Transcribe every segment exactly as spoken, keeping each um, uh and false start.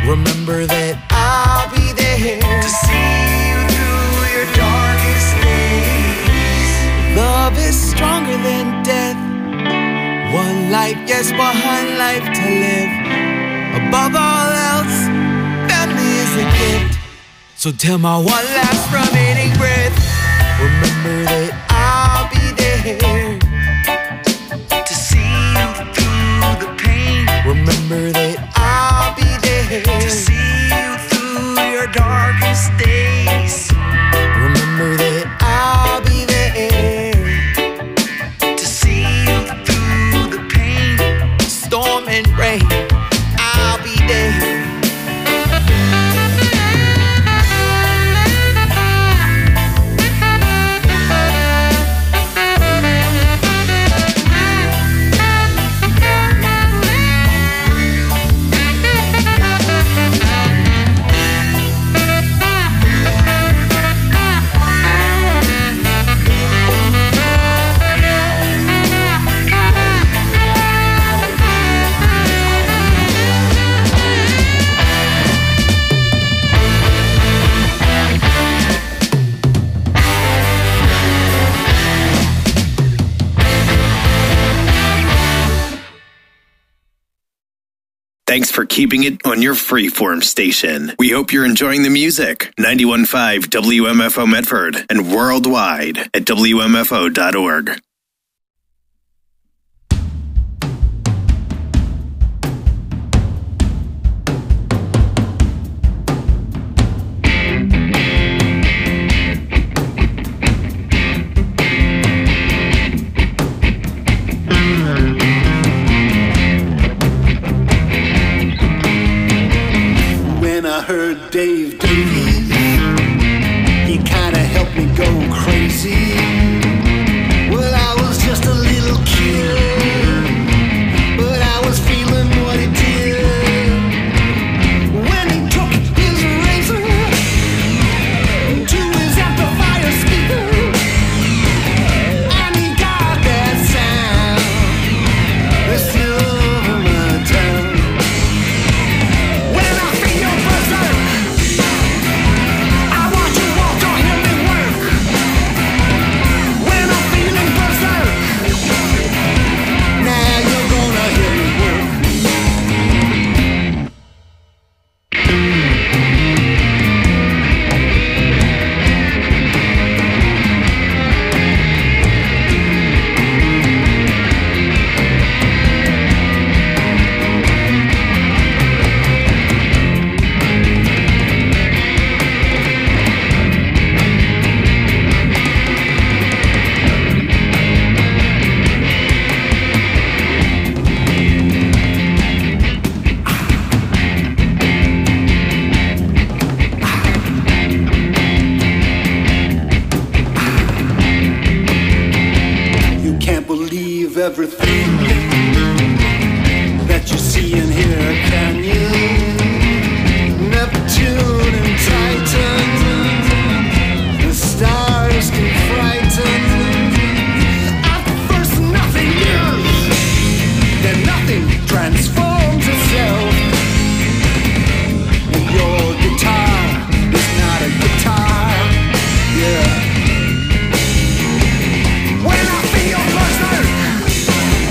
Remember that I'll be there to see you through your darkest days. Love is stronger than death. One life, yes, one life to live. Above all else, family is a gift. So till my one last remaining breath, remember that I'll be there to see you through the pain. Remember that I'll be there to see you through your darkest days. Remember that I'll be there to see you through the pain. Storm and rain, I'll be there. Thanks for keeping it on your freeform station. We hope you're enjoying the music. ninety-one point five W M F O Medford and worldwide at W M F O dot org. Heard Dave Davies, he kinda helped me go crazy. Well, I was just a little kid, but I was feeling what he did when he took his razor to his amplifier speaker, and he got that sound that's still over my town. When I feel your everything that you see and hear, can you? Neptune and Titan, the stars can frighten. At first nothing is, then nothing transforms itself. And your guitar is not a guitar, yeah. When I feel your buzzer,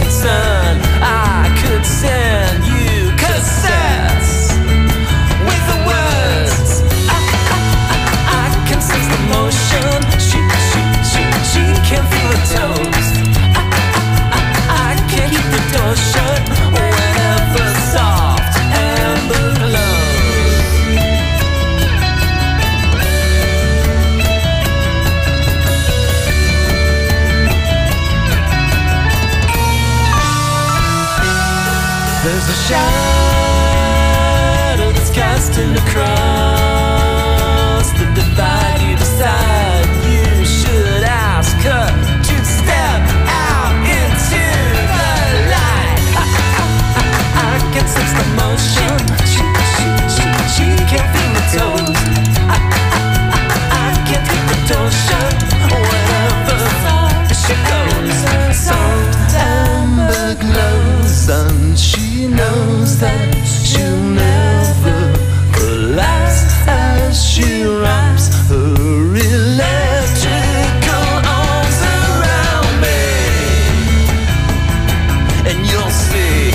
concern, I could send you cassettes with the words. I, I, I, I can sense the motion. She, she, she, she can feel the tones. I, I, I, I can't keep the door shut whenever soft amber glows. There's a shadow that's casting across the divide. You decide you should ask her to step out into the light. I, I, I, I can sense the motion. She, she, she, she can't feel the toes. I, I, I, I can't keep the door shut whenever she goes. Soft amber glows, and she knows that she'll never collapse as she wraps her electrical arms around me. And you'll see,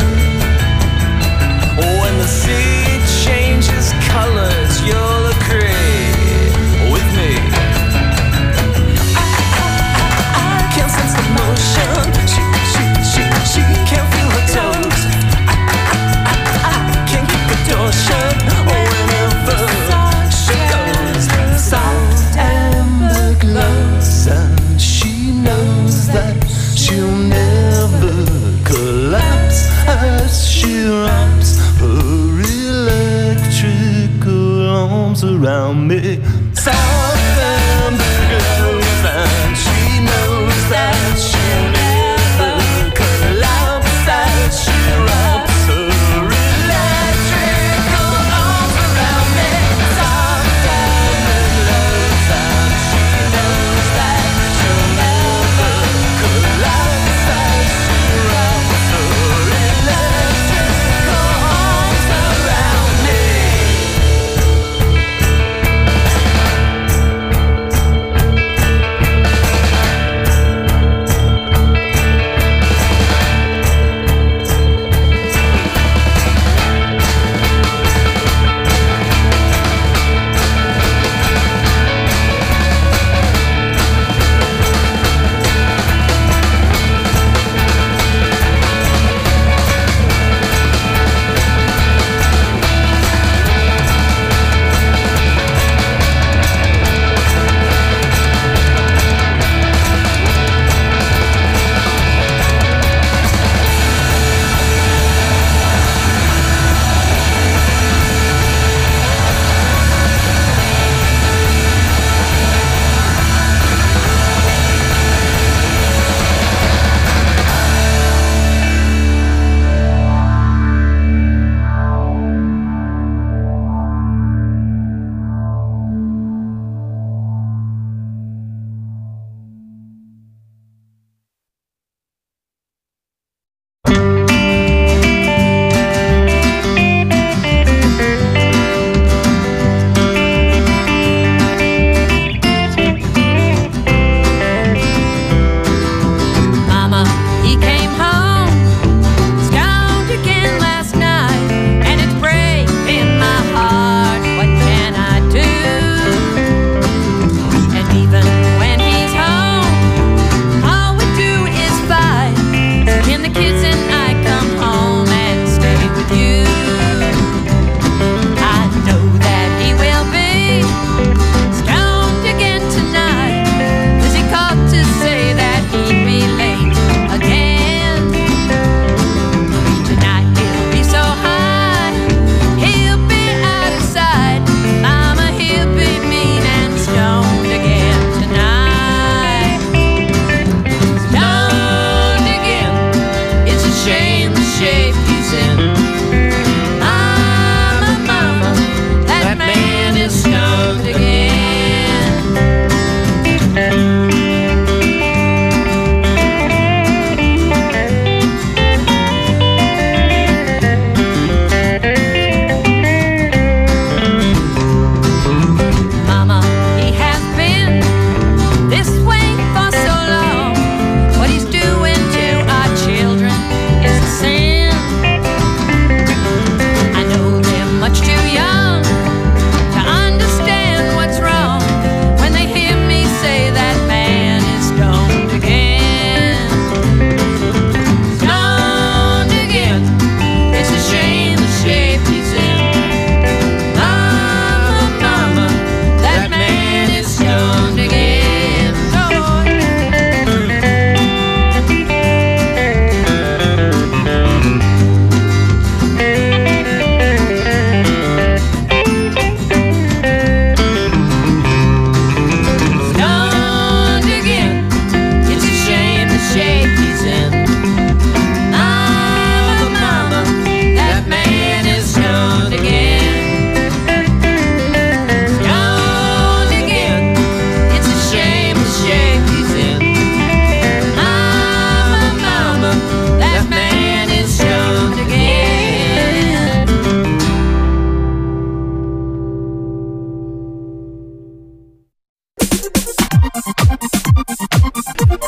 when the sea changes colors, you'll agree with me. I, I, I, I can sense the motion. She, she, she, she can't feel her toes. I, I, I, I can't keep the door shut whenever she goes. Soft amber glows, and she knows that she'll never collapse as she wraps her electrical arms around me. Soft amber glows, and she knows that she'll never collapse as she wraps her electrical arms around me. Soft amber glows, and she knows that she'll never collapse as she wraps her electrical arms around me.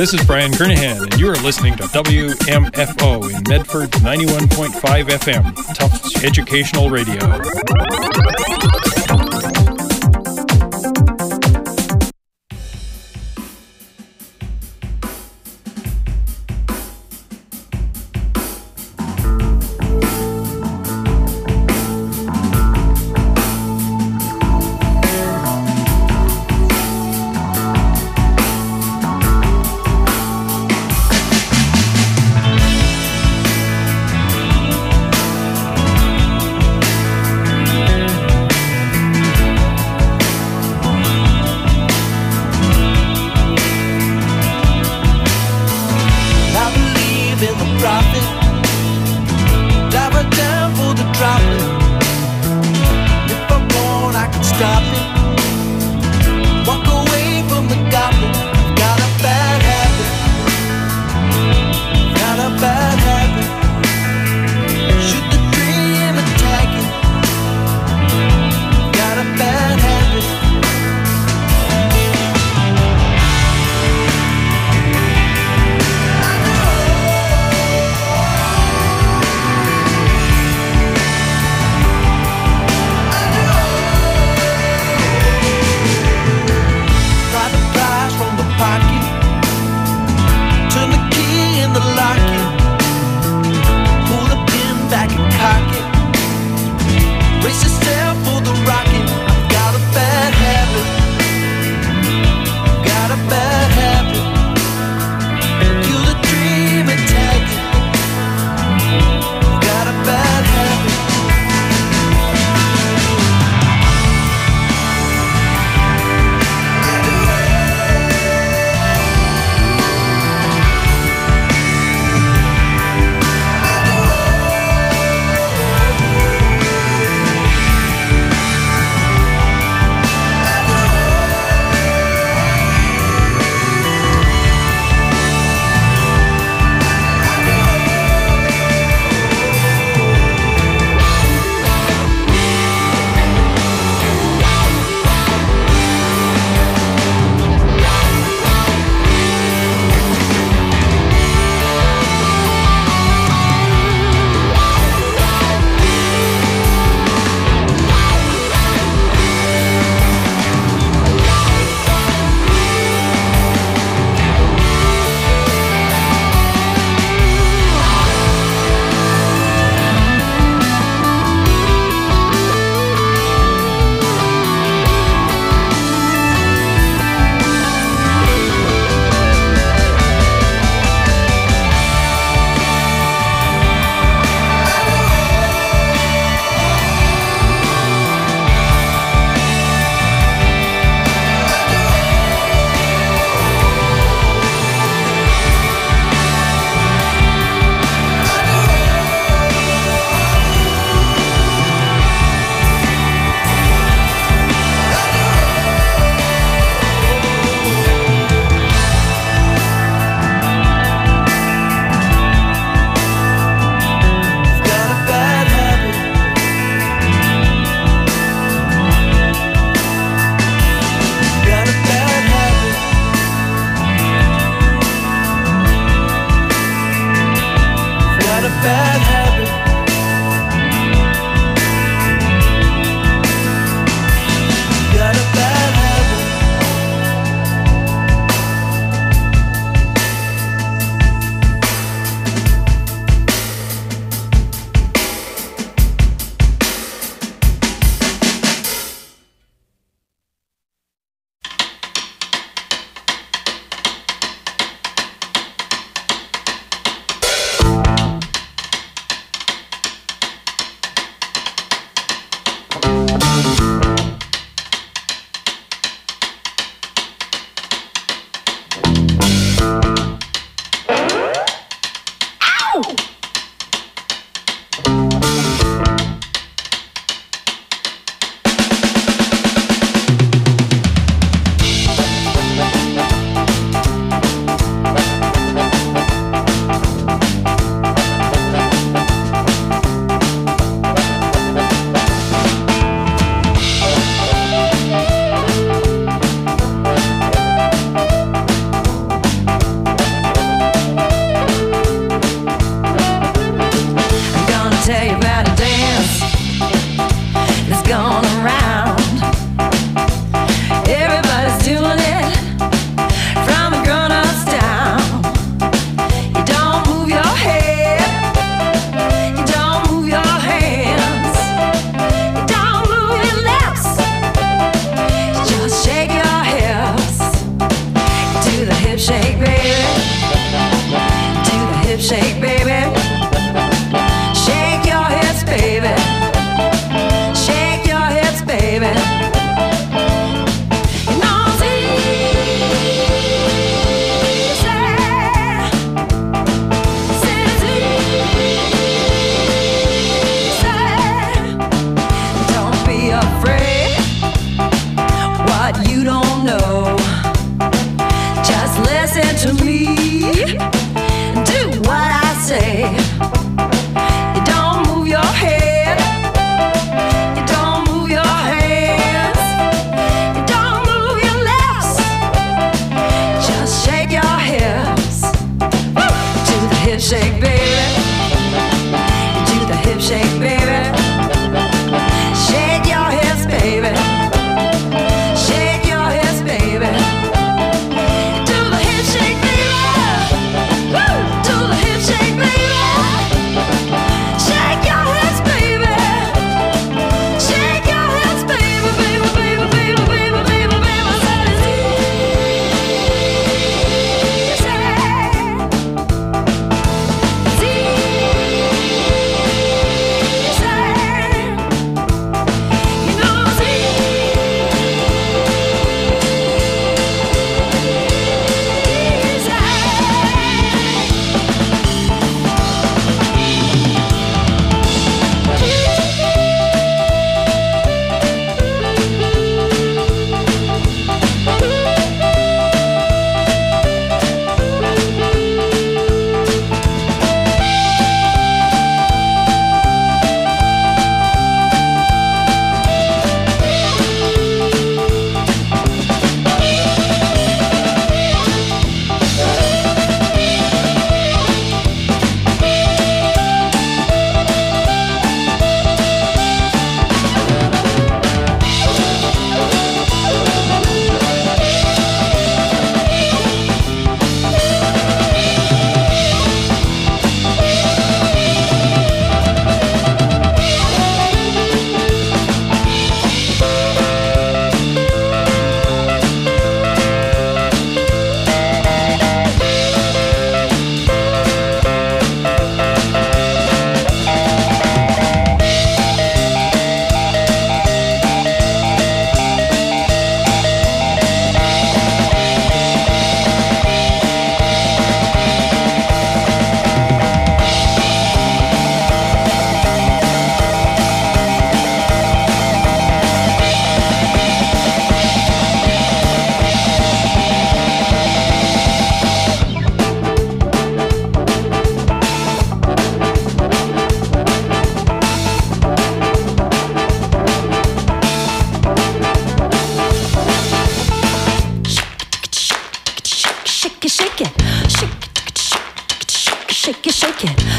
This is Brian Kernahan, and you are listening to W M F O in Medford ninety-one point five F M, Tufts Educational Radio.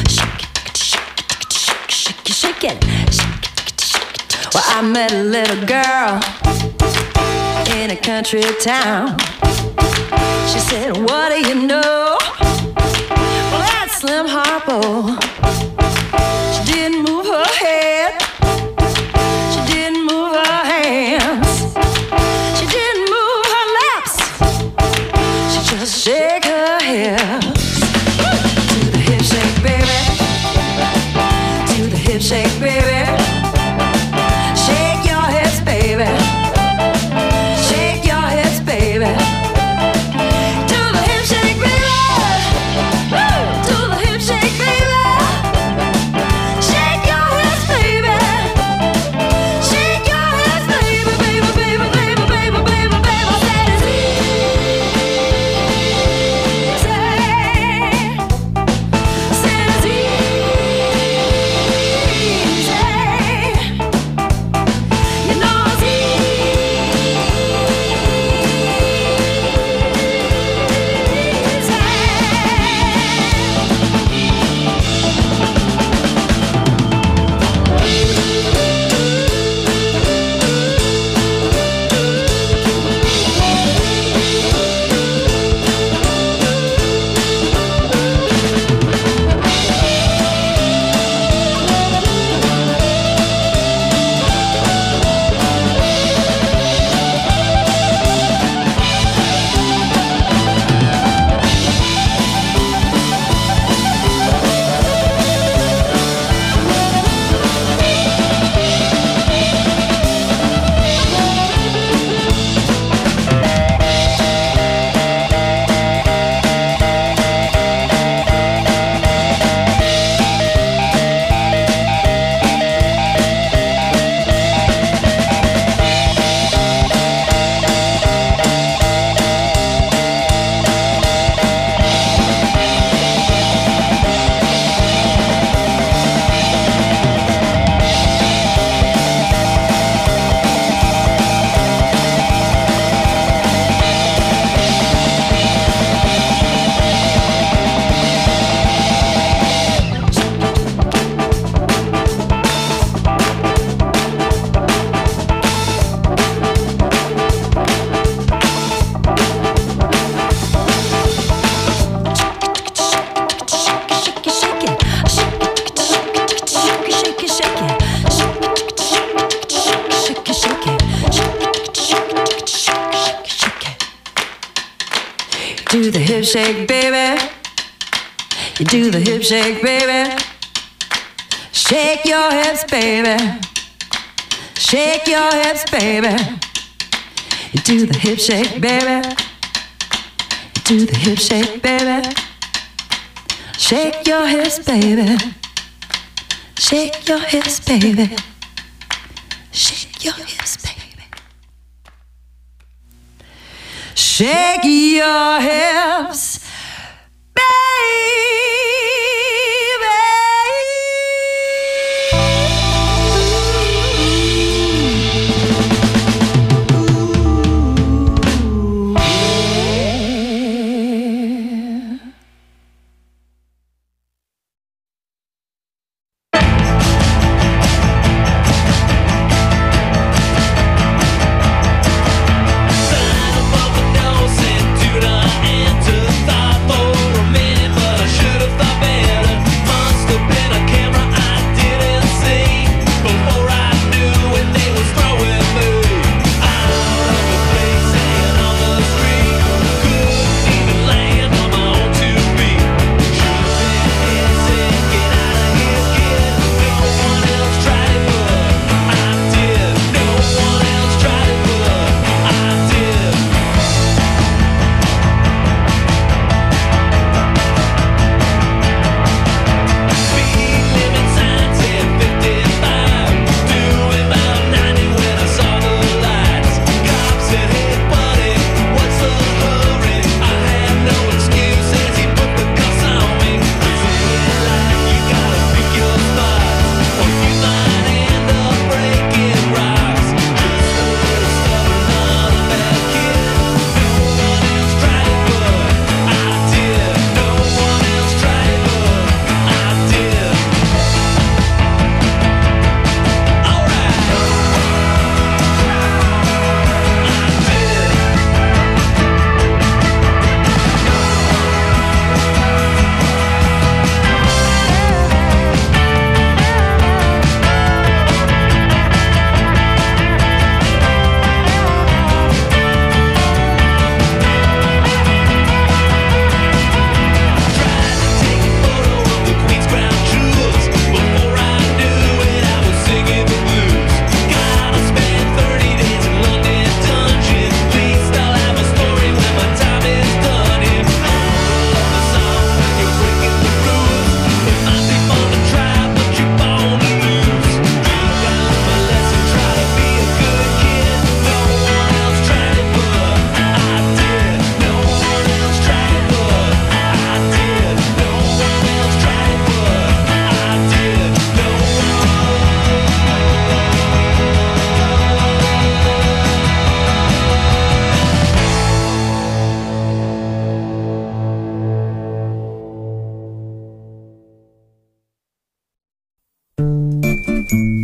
shake it, shake it, shake it. Well, I met a little girl in a country town. She said, what do you know? Well, that's Slim Harpo. She didn't move her head. She didn't move her hands. She didn't move her lips. She just shake her hips. To the hip shake, baby. To the hip shake, baby. Shake your hips, baby. Shake your hips, baby. To the hip shake, baby. Woo! To the hip shake, baby. Shake your hips, baby. Shake your hips, baby, baby, baby, baby, baby, baby, baby. That is easy. That is easy. You know it's do the hip shake, baby. You do the hip shake, baby. Shake your hips, baby. Shake your hips, baby. You do the hip shake, baby. You do the hip shake, baby. Shake your hips, baby. Shake your hips, baby. Shake your hips, baby. Shake your hips, baby. Into thought for a minute, but I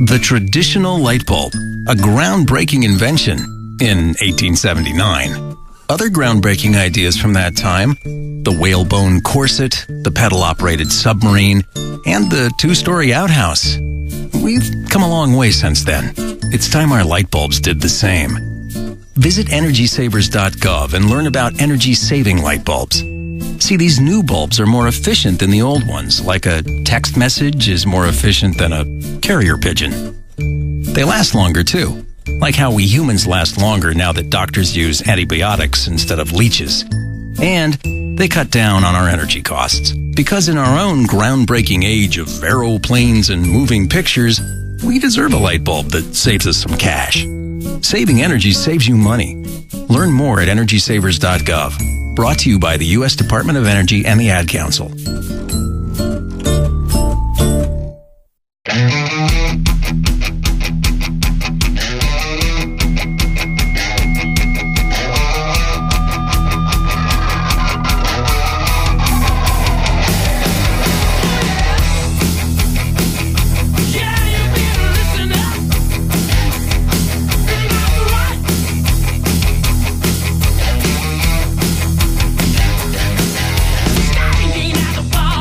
The traditional light bulb, a groundbreaking invention in eighteen seventy-nine. Other groundbreaking ideas from that time, the whalebone corset, the pedal-operated submarine, and the two-story outhouse. We've come a long way since then. It's time our light bulbs did the same. Visit energy savers dot gov and learn about energy-saving light bulbs. See, these new bulbs are more efficient than the old ones, like a text message is more efficient than a carrier pigeon. They last longer, too, like how we humans last longer now that doctors use antibiotics instead of leeches. And they cut down on our energy costs, because in our own groundbreaking age of aeroplanes and moving pictures, we deserve a light bulb that saves us some cash. Saving energy saves you money. Learn more at energy savers dot gov. Brought to you by the U S Department of Energy and the Ad Council. Standing at the bar.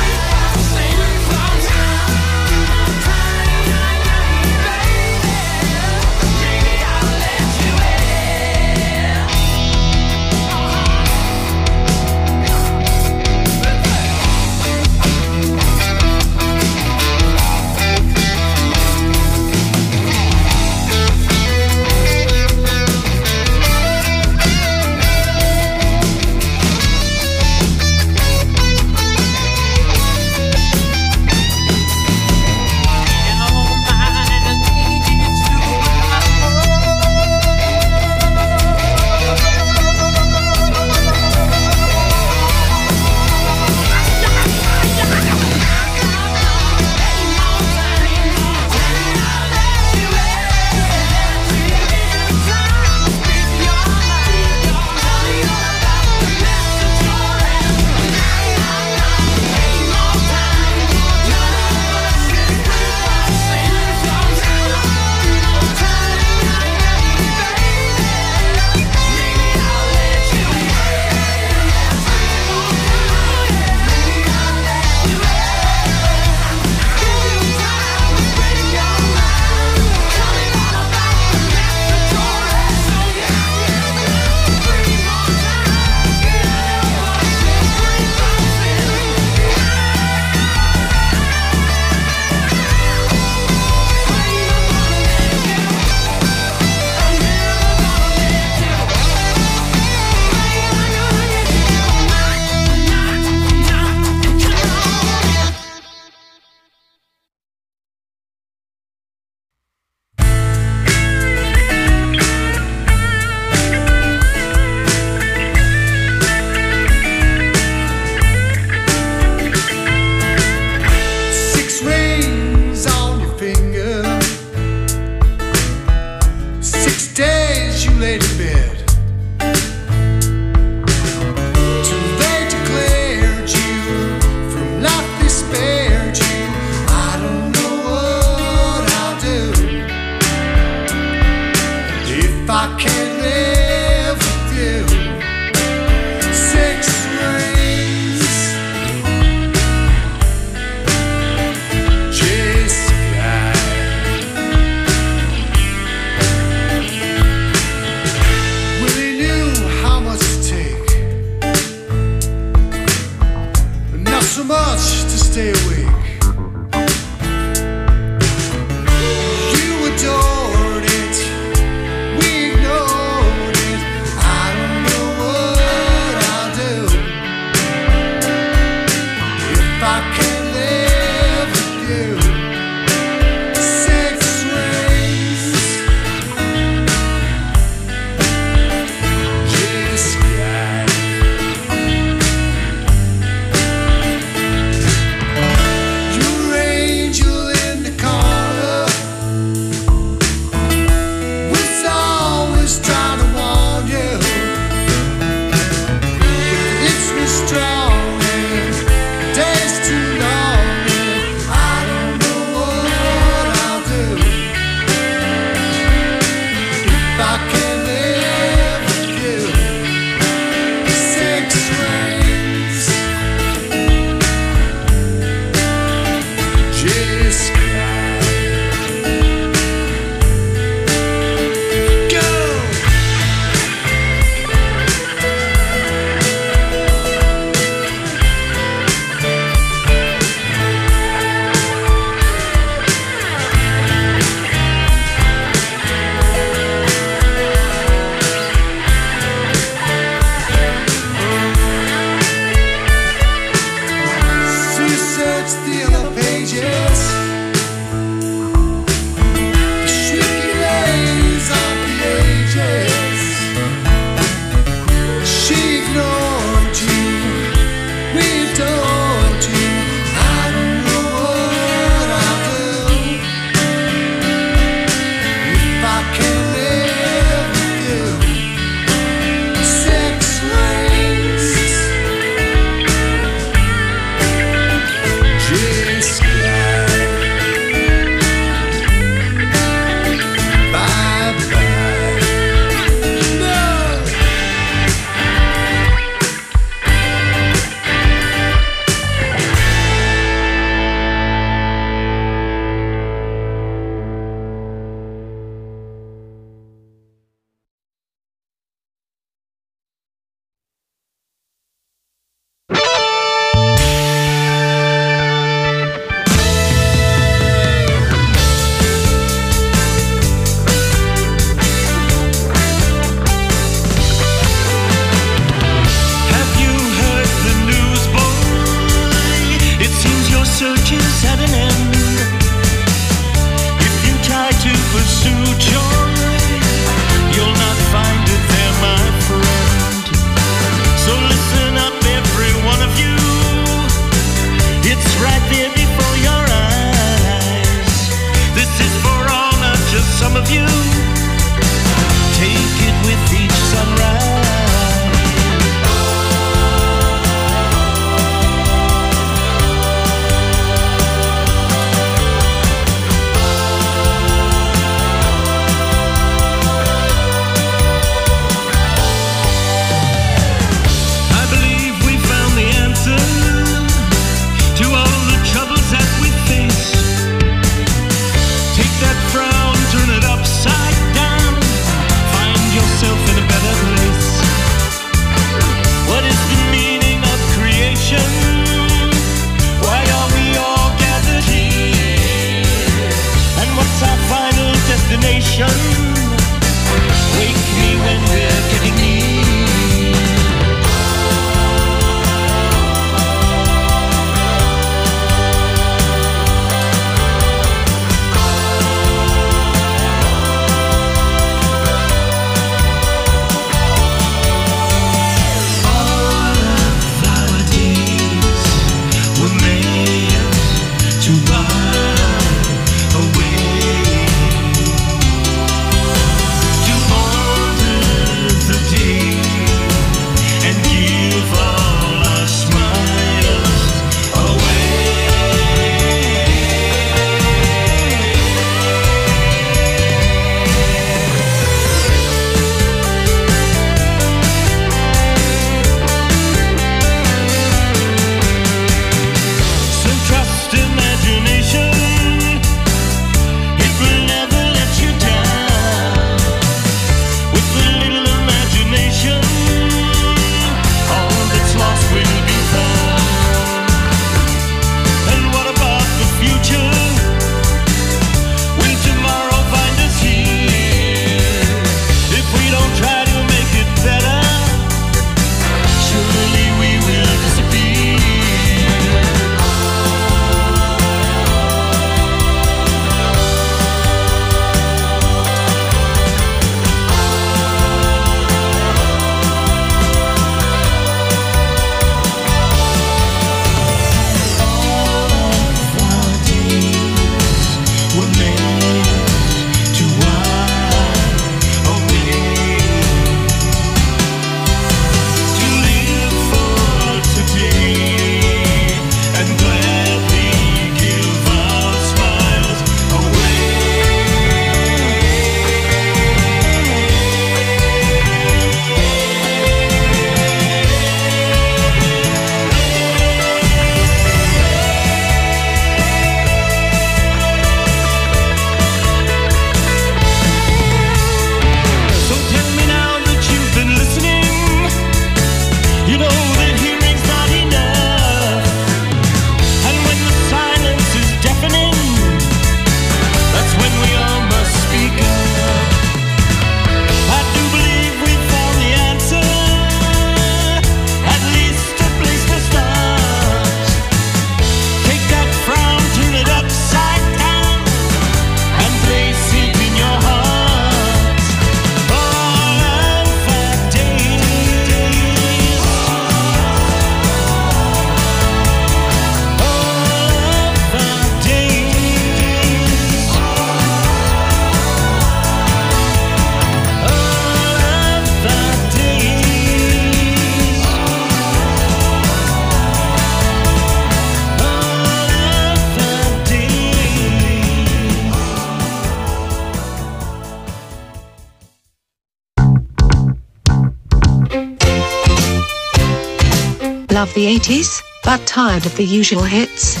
Love the eighties, but tired of the usual hits?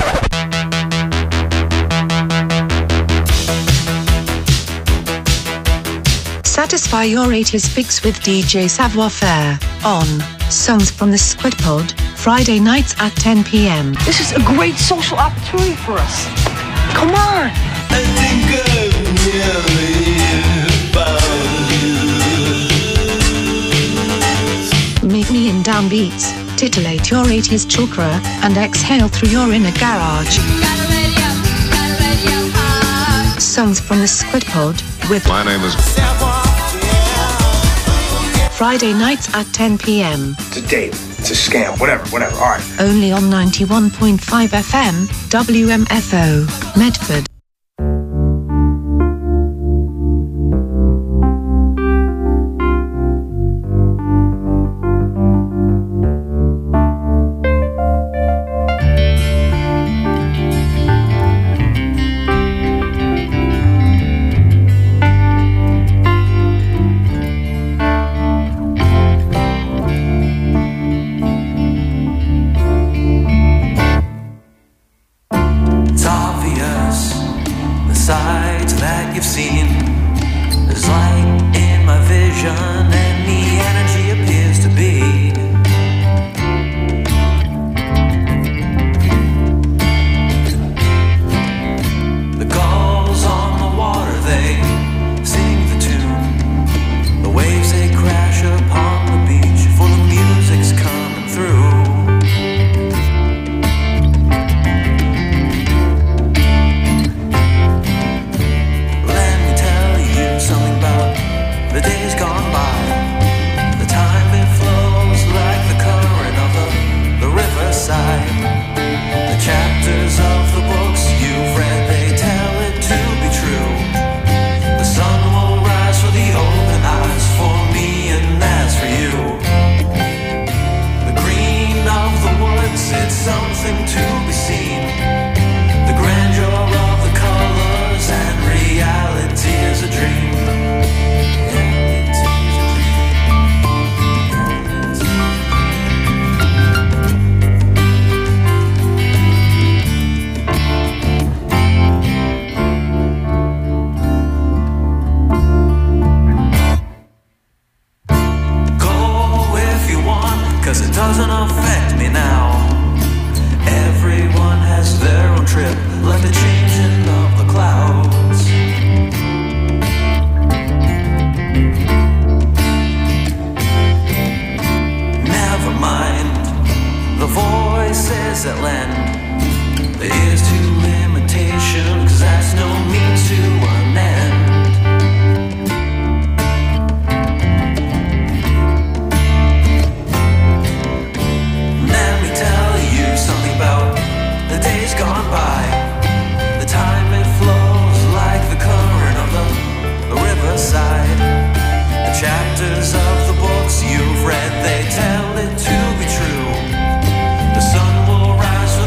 Satisfy your eighties fix with D J Savoir Faire on Songs from the Squid Pod, Friday nights at ten p m. This is a great social opportunity for us. Come on! I think I've never found you. Meet me in downbeats, titillate your eighties chakra, and exhale through your inner garage. Songs from the Squid Pod with My name is Friday nights at ten p m. It's a date. It's a scam. Whatever, whatever. All right. Only on ninety-one point five F M, W M F O, Medford. You've read, they tell it to be true. The sun will rise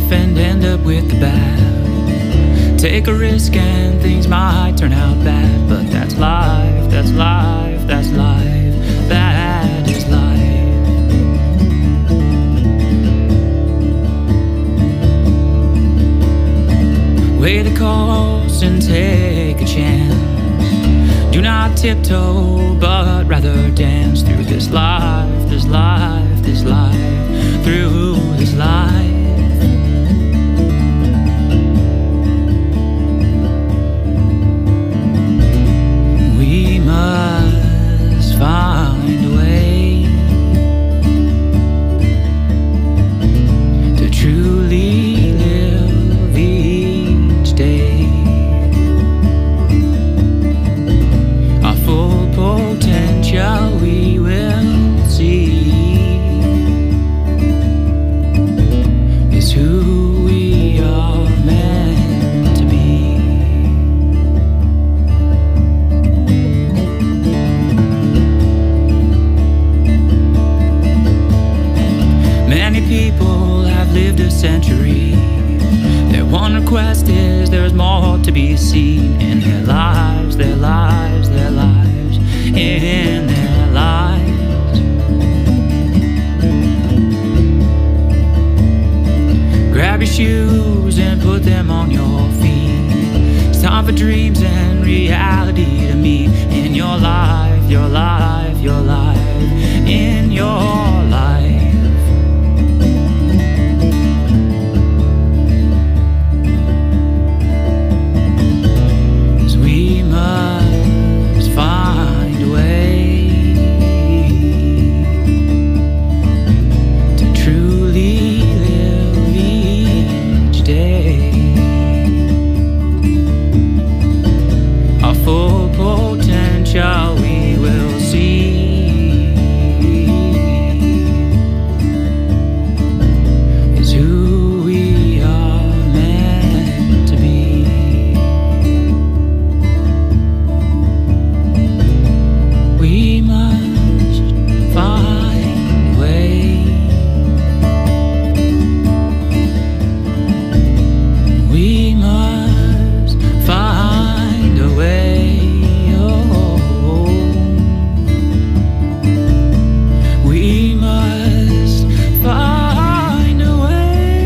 safe and end up with the bad. Take a risk and things might turn out bad, but that's life, that's life, that's life, that is life. Weigh the cost and take a chance. Do not tiptoe, but rather dance through this life, this life, this life, through this life. We must find a way to truly live each day. Our full potential we will see is who we are meant to be. Many people have lived a century. Their one request is there's more to be seen in their lives, their lives, their lives, in their lives. Grab your shoes and put them on your feet. It's time for dreams and reality to meet in your life, your life, your life, in your life. We must find a way to truly live each day. Our full potential we will see is who we are meant to be. We must find a way. We must find a way. Oh, we must find a way.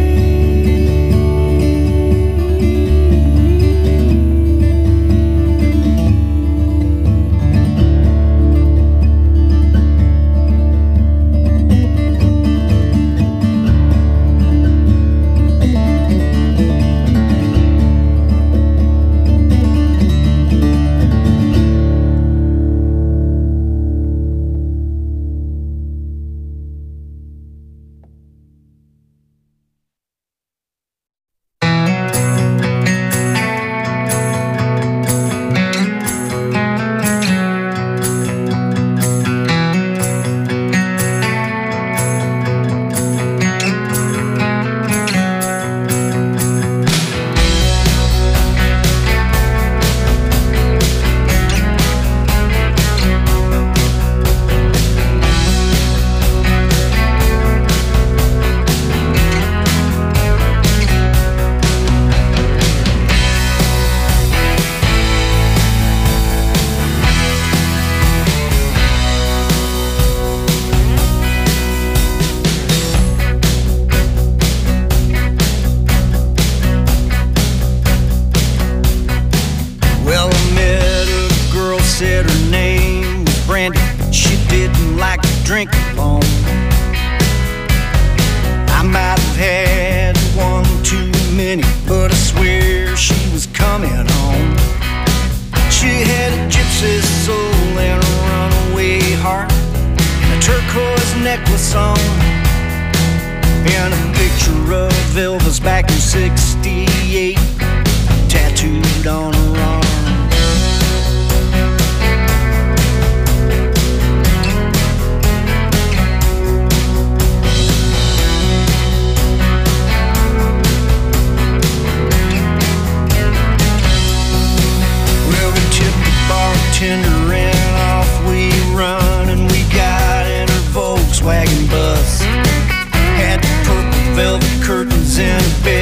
Well, I met a girl, said her name was Brandy. She didn't like to drink alone. I might have had one too many, but I swear she was coming home. She had a gypsy soul and a runaway heart, and a turquoise necklace on, and a picture of Elvis back in sixty-eight tattooed on her arm. Well, we tipped the bartender and off we run, and we got in her Volkswagen bus. Had purple velvet curtains and a bed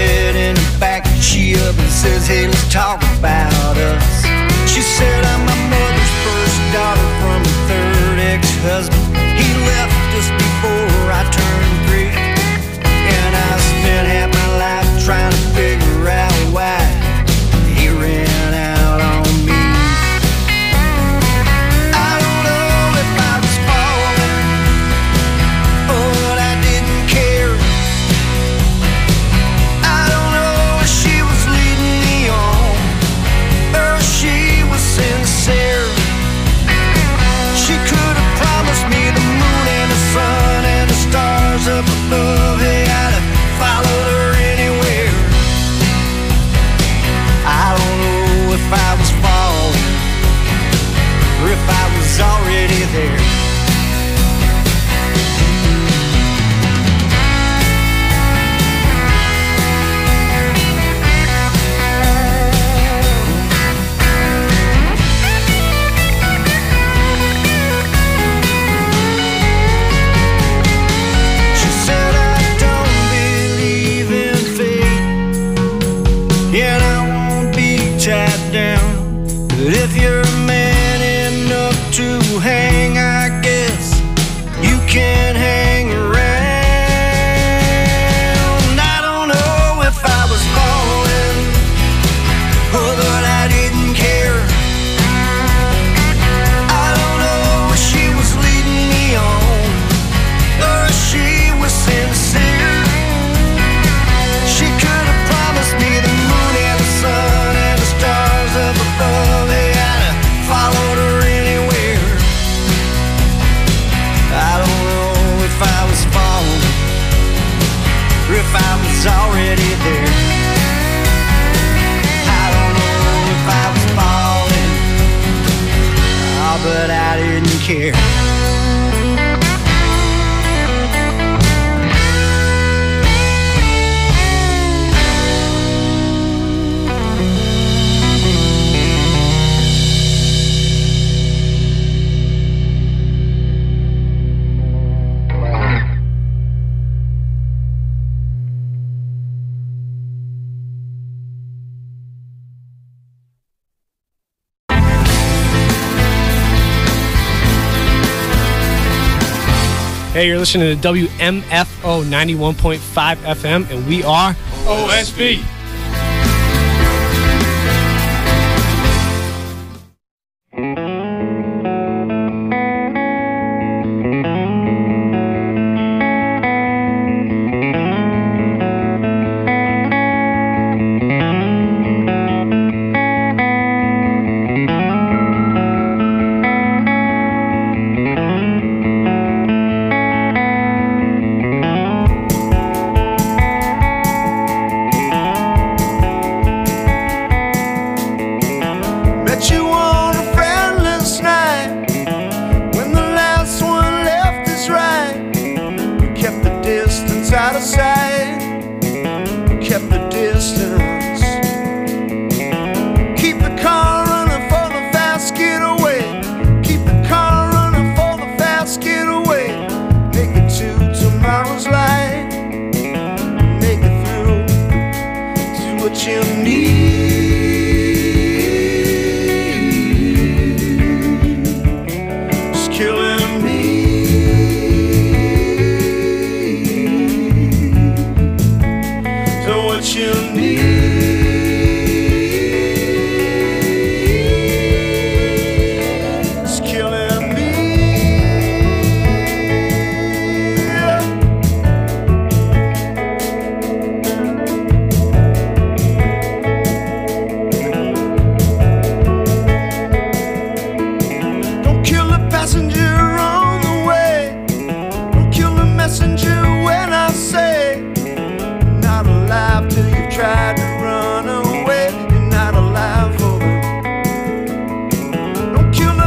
says, hey, let's talk about us. She said, I'm my mother's first daughter from a third ex-husband. He left us before I turned three, and I spent half my life trying to figure out why he ran out on me. I don't know if I was falling, but I didn't care. I don't know if she was leading me on, or if she was sincere. She could have promised me the moon and the sun and the stars up above. Hey, I'd have followed her anywhere. I don't know if I was falling, or if I was already there. She said, I don't believe in fate, and I won't be tied down. But if you're a man enough to hang, I guess you can hang around. I don't know if I was falling, oh, but I didn't care. I don't know if she was leading me on, or if she was sincere. She could have promised me the moon and the sun and the stars up above. Hey, I'd have followed her anywhere. I don't know if I was falling, or if I was already there. I don't know if I was falling, oh, but I didn't care. Hey, you're listening to W M F O ninety-one point five F M, and we are O S B.